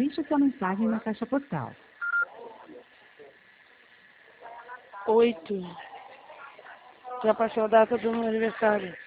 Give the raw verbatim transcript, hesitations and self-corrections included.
Deixe sua mensagem na caixa postal. Oito. Já passou a data do meu aniversário.